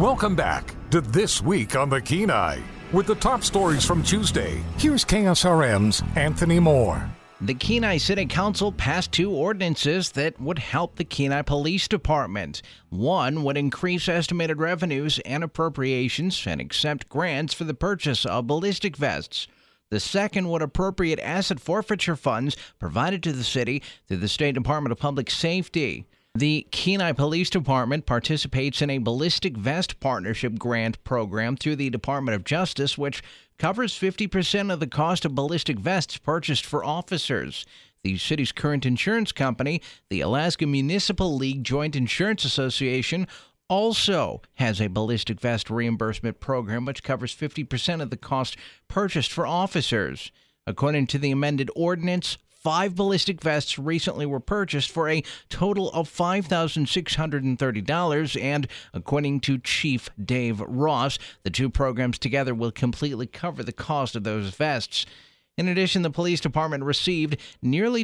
Welcome back to This Week on the Kenai. With the top stories from Tuesday, here's KSRM's Anthony Moore. The Kenai City Council passed 2 ordinances that would help the Kenai Police Department. One would increase estimated revenues and appropriations and accept grants for the purchase of ballistic vests. The second would appropriate asset forfeiture funds provided to the city through the State Department of Public Safety. The Kenai Police Department participates in a ballistic vest partnership grant program through the Department of Justice, which covers 50% of the cost of ballistic vests purchased for officers. The city's current insurance company, the Alaska Municipal League Joint Insurance Association, also has a ballistic vest reimbursement program which covers 50% of the cost purchased for officers. According to the amended ordinance, 5 ballistic vests recently were purchased for a total of $5,630, and according to Chief Dave Ross, the 2 programs together will completely cover the cost of those vests. In addition, the police department received nearly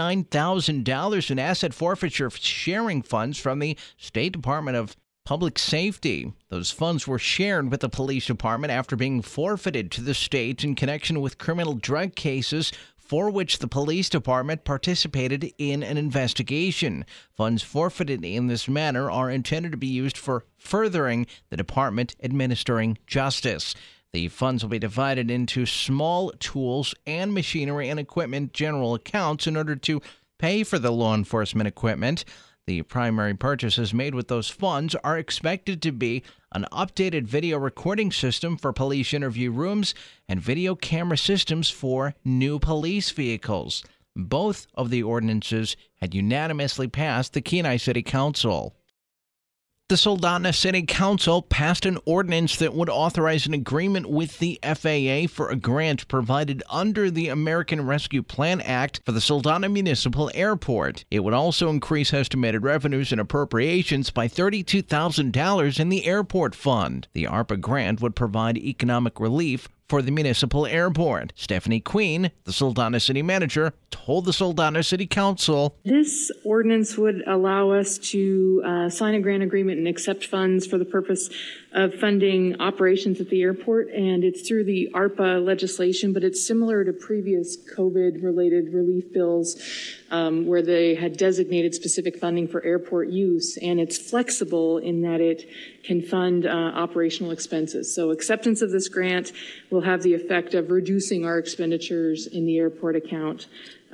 $29,000 in asset forfeiture sharing funds from the State Department of Public Safety. Those funds were shared with the police department after being forfeited to the state in connection with criminal drug cases for which the police department participated in an investigation. Funds forfeited in this manner are intended to be used for furthering the department administering justice. The funds will be divided into small tools and machinery and equipment general accounts in order to pay for the law enforcement equipment. The primary purchases made with those funds are expected to be an updated video recording system for police interview rooms and video camera systems for new police vehicles. Both of the ordinances had unanimously passed the Kenai City Council. The Soldotna City Council passed an ordinance that would authorize an agreement with the FAA for a grant provided under the American Rescue Plan Act for the Soldotna Municipal Airport. It would also increase estimated revenues and appropriations by $32,000 in the airport fund. The ARPA grant would provide economic relief for the municipal airport. Stephanie Queen, the Soldotna City Manager, told the Soldotna City Council, "This ordinance would allow us to sign a grant agreement and accept funds for the purpose of funding operations at the airport, and it's through the ARPA legislation, but it's similar to previous COVID-related relief bills where they had designated specific funding for airport use, and it's flexible in that it can fund operational expenses. So acceptance of this grant will have the effect of reducing our expenditures in the airport account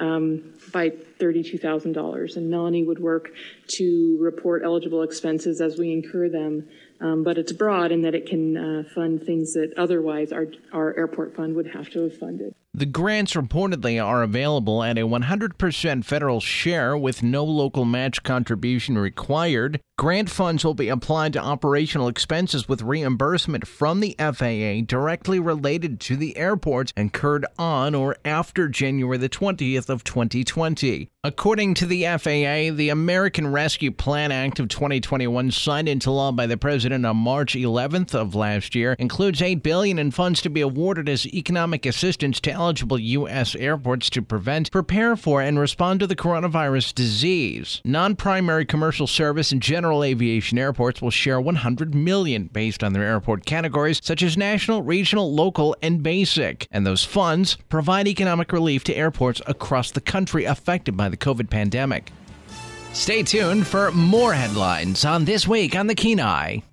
by $32,000. And Melanie would work to report eligible expenses as we incur them. But it's broad in that it can fund things that otherwise our airport fund would have to have funded. The grants reportedly are available at a 100% federal share with no local match contribution required. Grant funds will be applied to operational expenses with reimbursement from the FAA directly related to the airports incurred on or after January the 20th of 2020. According to the FAA, the American Rescue Plan Act of 2021, signed into law by the President on March 11th of last year, includes $8 billion in funds to be awarded as economic assistance to eligible U.S. airports to prevent, prepare for, and respond to the coronavirus disease. Non-primary commercial service and general aviation airports will share $100 million based on their airport categories, such as national, regional, local, and basic. And those funds provide economic relief to airports across the country affected by the COVID pandemic. Stay tuned for more headlines on This Week on the Kenai.